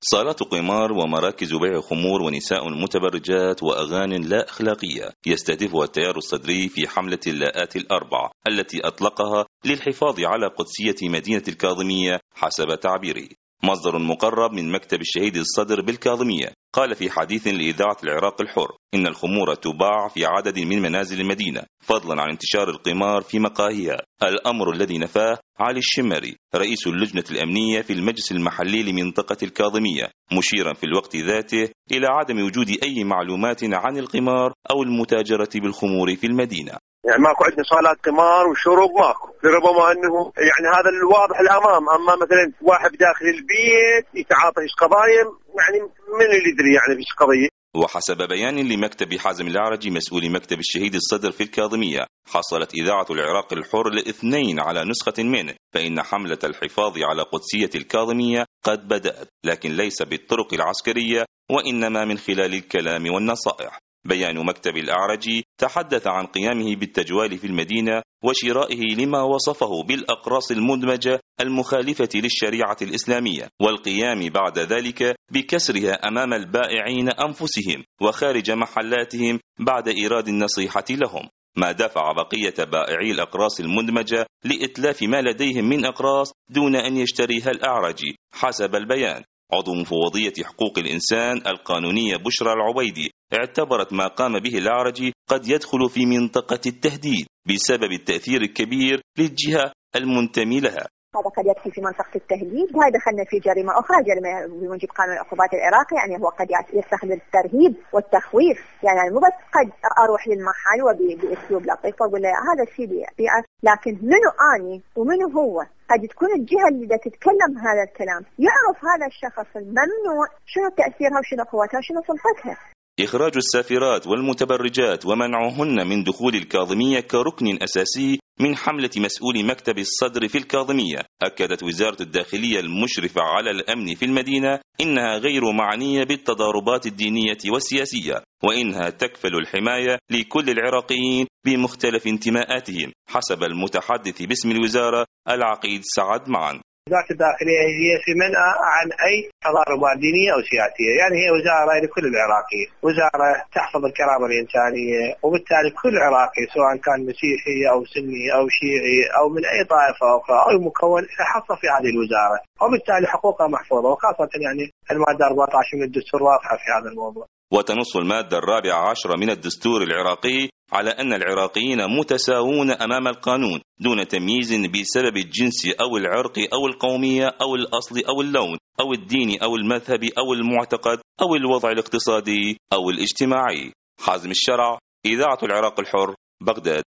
صالات قمار ومراكز بيع خمور ونساء متبرجات وأغانٍ لا أخلاقية يستهدفها التيار الصدري في حملة اللاءات الأربع التي أطلقها للحفاظ على قدسية مدينة الكاظمية حسب تعبيره. مصدر مقرب من مكتب الشهيد الصدر بالكاظمية قال في حديث لإذاعة العراق الحر إن الخمور تباع في عدد من منازل المدينة فضلا عن انتشار القمار في مقاهيها، الأمر الذي نفاه علي الشمري رئيس اللجنة الأمنية في المجلس المحلي لمنطقة الكاظمية، مشيرا في الوقت ذاته إلى عدم وجود أي معلومات عن القمار أو المتاجرة بالخمور في المدينة. يعني ماكو عندنا صالات قمار وشرب ماكو، لربما انه يعني هذا الواضح الامام، اما مثلا واحد داخل البيت يتعاطى قضايا يعني من اللي يدري يعني في قضيه. وحسب بيان لمكتب حازم الأعرجي مسؤول مكتب الشهيد الصدر في الكاظمية، حصلت إذاعة العراق الحر لاثنين على نسخة منه، فإن حملة الحفاظ على قدسية الكاظمية قد بدأت، لكن ليس بالطرق العسكرية وإنما من خلال الكلام والنصائح. بيان مكتب الأعرجي تحدث عن قيامه بالتجوال في المدينة وشرائه لما وصفه بالأقراص المدمجة المخالفة للشريعة الإسلامية، والقيام بعد ذلك بكسرها أمام البائعين أنفسهم وخارج محلاتهم بعد إيراد النصيحة لهم، ما دفع بقية بائعي الأقراص المدمجة لإتلاف ما لديهم من أقراص دون أن يشتريها الأعرجي. حسب البيان، عضو مفوضية حقوق الإنسان القانونية بشرى العبيدي اعتبرت ما قام به الأعرجي قد يدخل في منطقة التهديد بسبب التأثير الكبير للجهة المنتمي لها. هذا قد يدخل في منطقة التهديد، وهذا دخلنا في جريمة أخرى، جريمة بموجب قانون العقوبات العراقي، يعني هو قد يستخدم الترهيب والتخويف، يعني مو بس قد أروح للمحل وبأسلوب لطيف وأقول له هذا الشيء بيعه، لكن منو أني ومنو هو؟ قد تكون الجهة اللي تتكلم هذا الكلام يعرف هذا الشخص الممنوع شنو تأثيرها وشنو قوتها وشنو سلطتها. إخراج السافرات والمتبرجات ومنعهن من دخول الكاظمية كركن أساسي من حملة مسؤول مكتب الصدر في الكاظمية. أكدت وزارة الداخلية المشرفة على الأمن في المدينة إنها غير معنية بالتضاربات الدينية والسياسية، وإنها تكفل الحماية لكل العراقيين بمختلف انتماءاتهم، حسب المتحدث باسم الوزارة العقيد سعد معن. وزارة الداخلية هي في منأى عن أي تضاربات دينية أو سياسية، يعني هي وزارة لكل العراقيين، وزارة تحفظ الكرامة الإنسانية، وبالتالي كل عراقي سواء كان مسيحي أو سني أو شيعي أو من أي طائفة أخرى أو مكون يحصل في هذه الوزارة، وبالتالي حقوقها محفوظة، وخاصة يعني المادة 14 من الدستور واضحة في هذا الموضوع. وتنص المادة 14 من الدستور العراقي على أن العراقيين متساوون أمام القانون دون تمييز بسبب الجنس أو العرق أو القومية أو الأصل أو اللون أو الدين أو المذهب أو المعتقد أو الوضع الاقتصادي أو الاجتماعي. حازم الشرع، إذاعة العراق الحر، بغداد.